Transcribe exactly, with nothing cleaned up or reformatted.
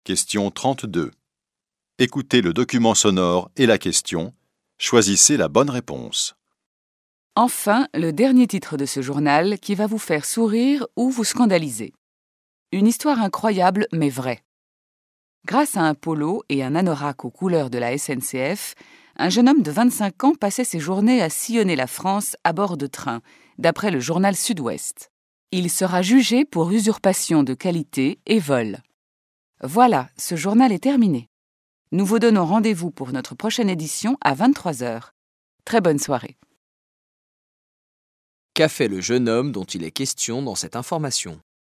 Question trente-deux. Écoutez le document sonore et la question. Choisissez la bonne réponse. Enfin, le dernier titre de ce journal qui va vous faire sourire ou vous scandaliser. Une histoire incroyable mais vraie. Grâce à un polo et un anorak aux couleurs de la S N C F, un jeune homme de vingt-cinq ans passait ses journées à sillonner la France à bord de trains, d'après le journal Sud-Ouest. Il sera jugé pour usurpation de qualité et vol. Voilà, ce journal est terminé. Nous vous donnons rendez-vous pour notre prochaine édition à vingt-trois heures. Très bonne soirée. Qu'a fait le jeune homme dont il est question dans cette information ?